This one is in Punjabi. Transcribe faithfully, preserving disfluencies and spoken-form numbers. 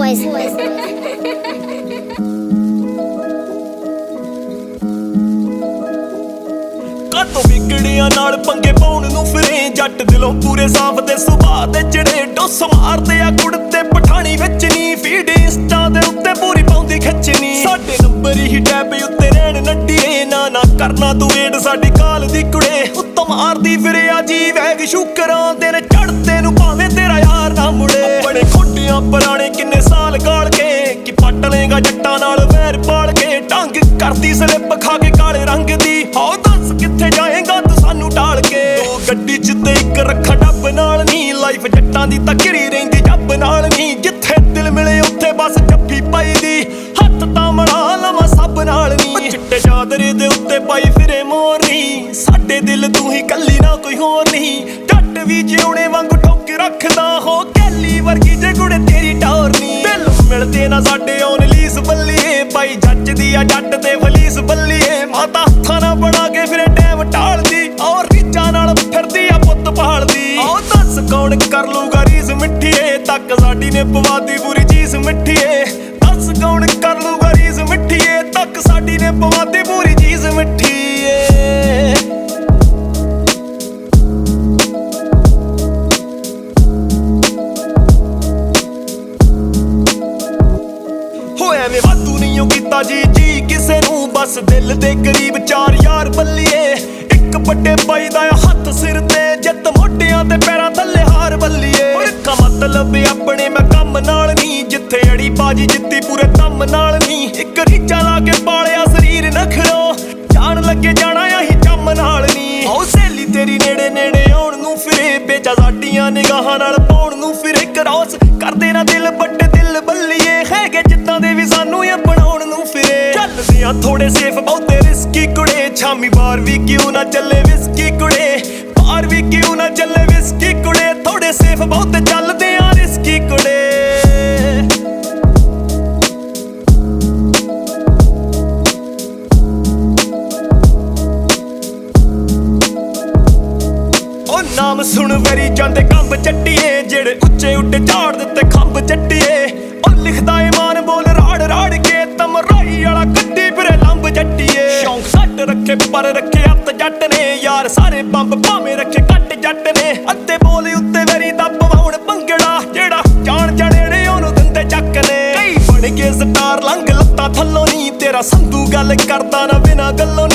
boys. ਕਾਤੋਂ ਵਿਗੜਿਆਂ ਨਾਲ ਪੰਗੇ ਪਾਉਣ ਨੂੰ ਫਿਰੇ ਜੱਟ ਦਿਲੋਂ ਪੂਰੇ ਸਾਫ ਦੇ ਸੁਭਾਅ ਦੇ ਜਿਹੜੇ ਡੋਸ ਮਾਰਦੇ ਆ ਕੁੜਤੇ ਪਠਾਣੀ ਵਿੱਚ ਨੀ ਫੀਡ ਇੰਸਟਾ ਦੇ ਉੱਤੇ ਪੂਰੀ ਪਾਉਂਦੀ ਖਿੱਚਣੀ ਸਾਡੇ ਨੰਬਰ ਹੀ ਟੈਬ ਉੱਤੇ ਰਹਿਣ ਨੱਡੀਏ ਨਾ ਨਾ ਕਰਨਾ ਤੂੰ ਵੇਟ ਸਾਡੀ ਕਾਲ ਦੀ ਕੁੜੇ ਉੱਤੋਂ ਮਾਰਦੀ ਫਿਰੇ ਆ ਜੀ ਵੈਗ ਸ਼ੁਕਰਾਂ ਦੇ ਨੇ ਚੜਦੇ ਨੂੰ ਭਾਵੇਂ ਤੇਰਾ ਯਾਰ ਨਾ ਮੁੜੇ ਬੜੇ ਖੋਟੀਆਂ ਪੁਰਾਣੇ ਕਿੰਨੇ ਸਾਲ ਗਾਲ ਕੇ ਕਿ ਪੱਟ ਲੇਗਾ ਜੱਟਾਂ ਨਾਲ ਵੈਰ ਪਾਲ ਕੇ ਢੰਗ ਕਰਦੀ ਸਲਿੱਪ ਖਾ ਕੇ ਕਾਲੇ ਰੰਗ ਦੀ ਹੋ ਦੱਸ ਕਿੱਥੇ ਜਾਏਗਾ ਤੂੰ ਸਾਨੂੰ ਢਾਲ ਕੇ ਦੋ ਗੱਡੀ ਚ ਤੇ ਇੱਕ ਰੱਖਾ ਡੱਬ ਨਾਲ ਨੀ ਲਾਈਫ ਜੱਟਾਂ ਦੀ ਤਾਂ ਘਿਰੀ ਰਹਿੰਦੀ ਜੱਬ ਨਾਲ ਨੀ ਜਿੱਥੇ ਦਿਲ ਮਿਲੇ ਉੱਥੇ ਬਸ ਜੱਫੀ ਪਾਈ ਦੀ ਹੱਥ ਤਾਂ ਮੜਾ ਲਵਾਂ ਸਭ ਨਾਲ ਨੀ ਚਿੱਟੇ ਚਾਦਰੇ ਦੇ ਉੱਤੇ ਪਾਈ ਫਿਰੇ ਮੋਰਨੀ ਸਾਡੇ ਦਿਲ ਤੂੰ ਹੀ ਕੱਲੀ ਨਾ ਕੋਈ ਹੋਰ ਨਹੀਂ ਜੱਟ ਵੀ ਜਿਉਣੇ ਵਾਂਗੂ ਠੋਕ ਰੱਖਦਾ ਹੋ ਕੈਲੀ ਵਰਗੀ ਜੇ ਗੁੜੇ ਤੇਰੀ ਟੌਰ ਨੀ ਦਿਲ ਮਿਲਦੇ ਨਾ ਸਾਡੇ ਔਨ ਲੀਸ ਬੱਲੀਏ ਬਾਈ ਜੱਜਦੀ ਆ ਜੱਟ ਤੇ ਫਲੀਸ ਬੱਲੀਏ ਮਾਤਾ ਹੱਥਾਂ ਨਾਲ ਬਣਾ ਕੇ ਫਿਰੇ ਟੈਮ ਢਾਲਦੀ ਔਰ ਰੀਚਾਂ ਨਾਲ ਫਿਰਦੀ ਆ ਪੁੱਤ ਪਾਲਦੀ ਆਹ ਦੱਸ ਕੌਣ ਕਰ ਲੂਗਾ ਰੀਸ ਮਿੱਠੀਏ ਤੱਕ ਸਾਡੀ ਨੇ ਪਵਾਦੀ ਪੂਰੀ ਚੀਜ਼ ਮਿੱਠੀਏ ਦੱਸ ਕੌਣ ਕਰ ਲੂਗਾ ਰੀਸ ਮਿੱਠੀਏ ਤੱਕ ਸਾਡੀ ਨੇ ਪਵਾਦੀ ਪੂਰੀ ਚੀਜ਼ ਮਿੱਠੀਏ ਹੋਇਆ ਵੇ ਵਾਧੂ ਨਹੀਂ ਉਹ ਕੀਤਾ ਜੀ ਜੀ ਕਿਸੇ ਨੂੰ ਬਸ ਦਿਲ ਦੇ ਕਰੀਬ ਚਾਰ ਯਾਰ ਬੱਲੀਏ ਇੱਕ ਵੱਡੇ ਬਾਈ ਦਾ ਹੱਥ ਸਿਰ ਤੇ ਜਿੱਤ ਮੋਢਿਆਂ ਤੇ ਪੈਰਾਂ ਥੱਲੇ ਹਾਰ ਬੱਲੀਏ ਇੱਕ ਮਤਲਬ ਆਪਣੇ ਮੈਂ ਕੰਮ ਨਾਲ ਨਹੀਂ ਜਿੱਥੇ ਅੜੀ ਬਾਜੀ ਜਿੱਤੀ ਪੂਰੇ ਦਮ ਨਾਲ ਨਹੀਂ ਇੱਕ ਰੀਚਾ ਲਾ ਕੇ ਪਾਲਿਆ ਸਰੀਰ ਨਖਰੋ ਜਾਣ ਲੱਗੇ ਜਾਣਾ ਆਹੀ ਚੰਮ ਨਾਲ ਨਹੀਂ ਆਹ ਸਹੇਲੀ ਤੇਰੀ ਨੇੜੇ ਨੇੜੇ ਆਉਣ ਨੂੰ ਫਿਰੇ ਬੇਚਾ ਸਾਡੀਆਂ ਨਿਗਾਹਾਂ ਨਾਲ ਪਾਉਣ ਨੂੰ ਫਿਰੇ ਕ੍ਰਾਸ ਕਰਦੇ ਨਾ ਦਿਲ ਵੱਡੇ ਦਿਲ ਬੱਲੀਏ ਹੈਗੇ ਜਿੱਦਾਂ ਦੇ ਵੀ ਸਾਨੂੰ ਇਹ ਬਣਾਉਣ ਨੂੰ ਫਿਰੇ ਚੱਲਦੇ ਆ ਥੋੜੇ ਸੇਫ ਬਹੁਤੇ ਰਿਸਕੀ ਕੁੜੇ ਛਾਮੀ ਬਾਰ ਵੀ ਕਿਉਂ ਨਾ ਚੱਲੇ ਵਿਸਕੀ ਕੁੜੇ ਬਾਰ ਵੀ ਕਿਉਂ ਨਾ ਚੱਲੇ ਵਿਸਕੀ ਕੁੜੇ ਥੋੜੇ ਸੇਫ ਬਹੁਤੇ ਚੱਲਦੇ ਆ ਰਿਸਕੀ ਕੁੜੇ ਨਾਮ ਸੁਣ ਵਰੀ ਜਾਂਦੇ ਕੰਬ ਚੱਟੀਏ ਜਿਹੜੇ ਉੱਚੇ ਉੱਡੇ ਝਾੜ ਦਿੱਤੇ ਖੰਭ ਚੱਟੀਏ ਉਹ ਲਿਖਦਾ ਏ ਮਾਨ ਬੋਲ ਰਾੜ ਰਾੜ ਕੇ ਤਮਰਾਈ ਵਾਲਾ ਗੱਡੀ ਫਿਰੇ ਲੰਬ ਜੱਟੀਏ ਸ਼ੌਂਕ ਛੱਡ ਰੱਖੇ ਪਰ ਰੱਖੇ ਹੱਥ ਜੱਟ ਨੇ ਯਾਰ ਸਾਰੇ ਬੰਬ ਭਾਵੇਂ ਰੱਖੇ ਕੱਟ ਜੱਟ ਨੇ ਅੱਧੇ ਬੋਲ ਉੱਤੇ ਵਰੀ ਦਾ ਪਵਾਉਣ ਭੰਗੜਾ ਜਿਹੜਾ ਜਾਣ ਜਣੇ ਨੇ ਉਹਨੂੰ ਦਿੰਦੇ ਚੱਕ ਨੇ ਕਈ ਬਣ ਗਏ ਸਟਾਰ ਲੰਘ ਲੱਤਾਂ ਥੱਲੋਂ ਨੀ ਤੇਰਾ ਸੰਧੂ ਗੱਲ ਕਰਦਾ ਨਾ ਬਿਨਾ ਗੱਲੋਂ